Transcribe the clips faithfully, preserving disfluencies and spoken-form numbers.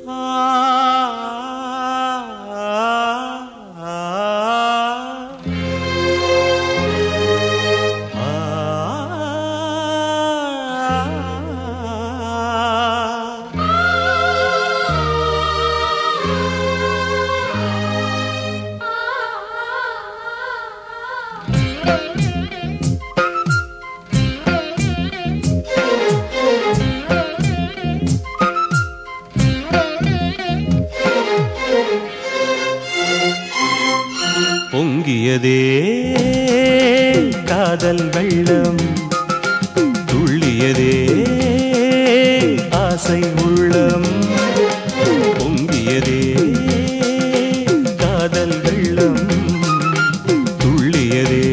பொங்கியதே காதல் வெள்ளம், துள்ளியதே ஆசை உள்ளம். பொங்கியதே காதல் வெள்ளம், துள்ளியதே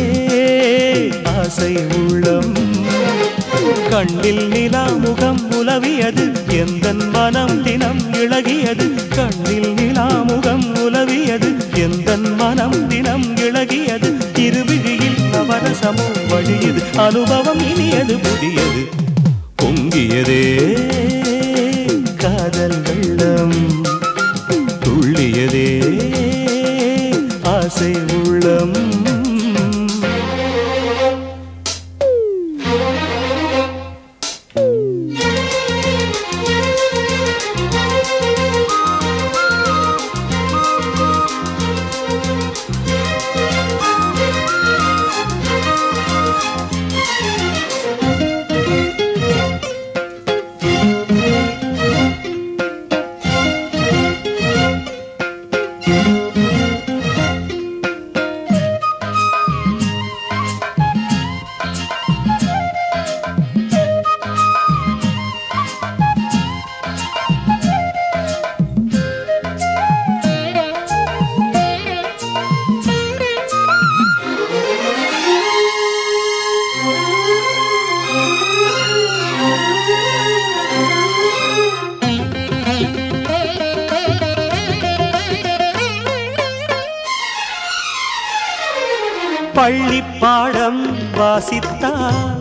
ஆசை உள்ளம். கண்ணில் நிலா முகம் உலவியது, எந்தன் மனம் தினம் இளகியது. கண்ணில் நிலா முகம் உலவியது, எந்தன் மனம் தினம் இளகியது. இருவிழியில் நவரசமும் வழியது, அனுபவம் இனியது புதியது. பொங்கியதே காதல் வெள்ளம், துள்ளியதே ஆசை உள்ளம். பள்ளி பாடம் வாசித்தால்,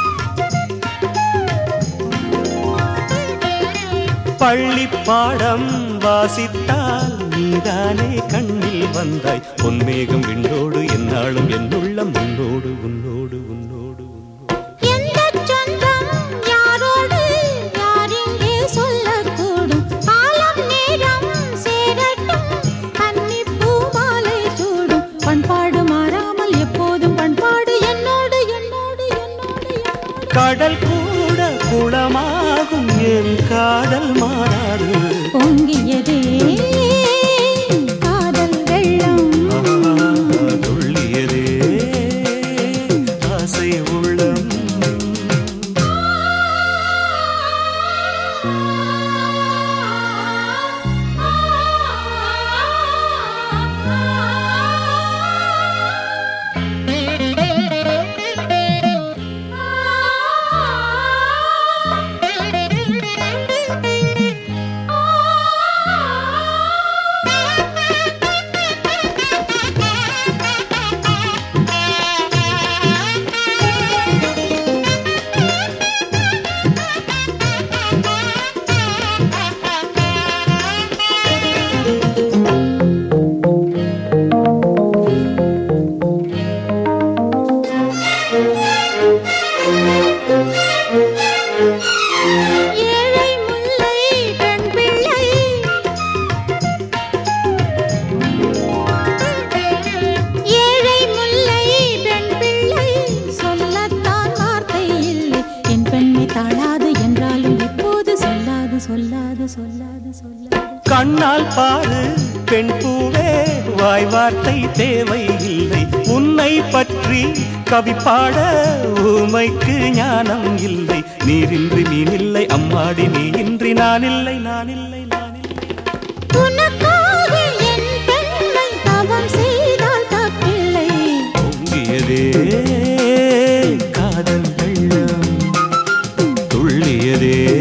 பள்ளி பாடம் வாசித்தால் நீதானே கண்ணில் வந்தாய். பொன்மேகம் விண்ணோடு என்னாலும் என்னுள்ளம் உன்னோடு உன்னோடு உன்னோடு உன்னோடு. கடல் கூட குளமாகும், என் காதல் மாறாது. பொங்கியதே காதல் வெள்ளம், துள்ளியதே ஆசை உள்ளம். கண்ணால் பாரு பெண் பூவே, வாய் வார்த்தை தேவையில்லை. உன்னை பற்றி கவி பாட ஊமைக்கு ஞானம் இல்லை. நீரின்றி மீனில்லை அம்மாடி, நீ இன்றி நான் இல்லை நான் இல்லை நான் இல்லை. பொங்கியதே காதல் வெள்ளம், துள்ளியதே